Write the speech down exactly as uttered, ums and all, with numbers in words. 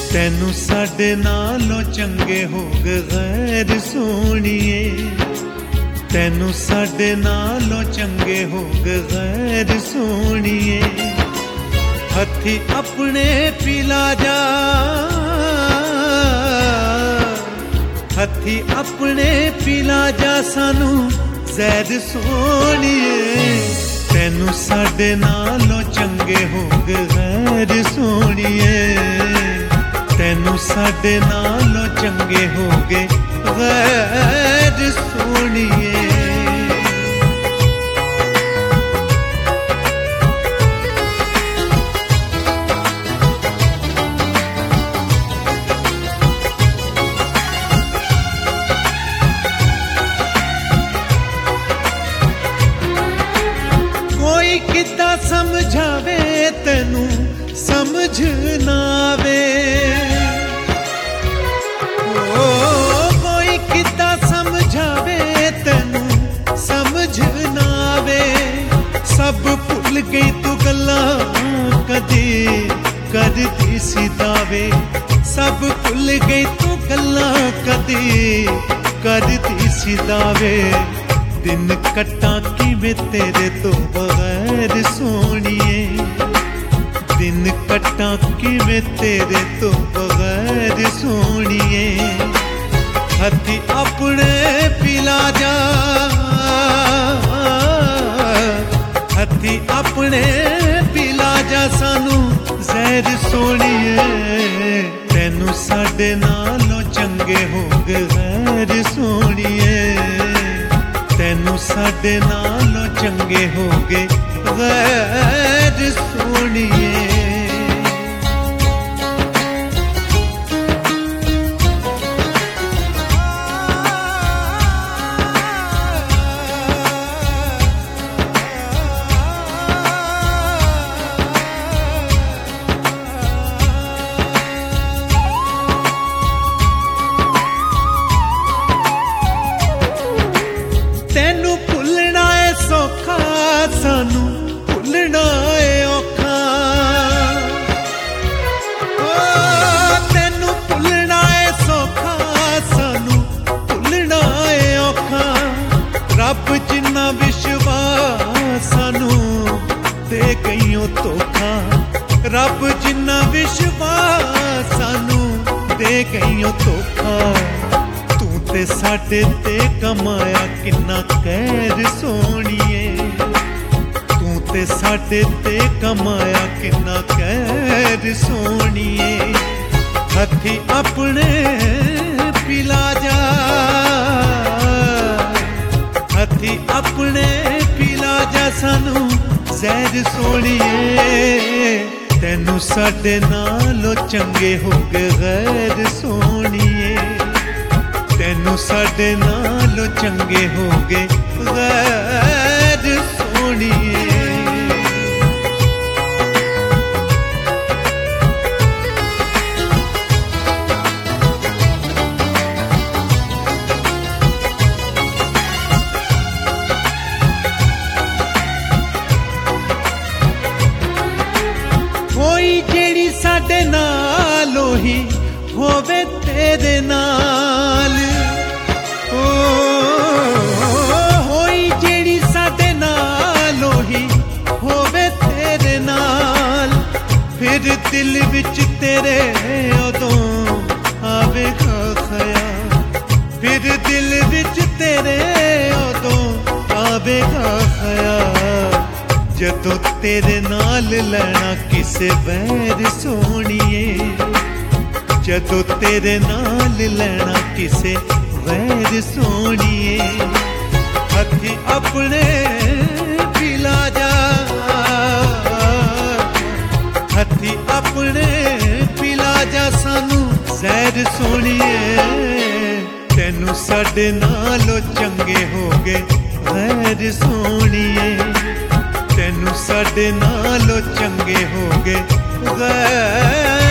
तैनू साडे नालों चंगे हो गए गैर सोहणीए, तैनू साडे नालों चंगे हो गए गैर सोहणीए। हथी अपने पिला जा, हथी अपने पिला जा सानू जैर सोहणीए। तैनू साडे नालों चंगे हो गए गैर सोहणीए, तैनू साडे नालों चंगे हो गए गैर सोहणीए। कोई कितना समझावे तैनू समझ ना आवे, ओ कोई कितना समझावे तैनू समझ ना आवे। सब भुल गई तू गल्लां कदी करदी सी दावे, सब भुल गई तू गल्लां कदी करदी सी दावे। दिन कट्टा किवें तेरे तो बगैर सोहणीए, दिन कट्टा किवें तेरे तो बगैर सोहणीए। हथी अपने पिला जा, हथी अपने पिला जा सानू जैर सोहणीए। तैनू साडे नालों चंगे हो गए गैर सोहणीए, तैनू साडे नालों चंगे हो गए गैर सोहणीए। तैनू भुलना है सौखा सानू भुलना है औखा, ओ तैनू भुलना है सौखा सानू भुलना है औखा। रब जिन्ना विश्वास सानू दे गईओ धोखा, रब जिन्ना विश्वास सानू दे गईओ धोखा। ते साडे ते कमाया किन्ना कहर सोहणीए, तू ते साडे ते कमाया किन्ना कहर सोहणीए। हथी अपने पिला जा, हथी अपने पिला जा सानू जैर सोहणीए। तैनू साडे नालों चंगे हो गए गैर सोहणीए, तैनू साडे नालों चंगे हो गए गैर सोहणीए। कोई जेड़ी साडे नालों ही होवे तेरे नाल, ओ होई जेड़ी साडे नालों ही होवे तेरे नाल। फिर दिल विच तेरे उदों आवेगा ख्याल, फिर दिल विच तेरे उदों आवेगा ख्याल। जदों तेरे नाल लैना किसे बैर सोहणीए, जदों तेरे नाल लैना किसे वैर सोहणीए। हथी अपने पिला जा, हथी अपने पिला जा सानू जैर सोहणीए। तैनू साडे नालों चंगे हो गए गैर सोहणीए, तैनू साडे नालों चंगे हो गए गैर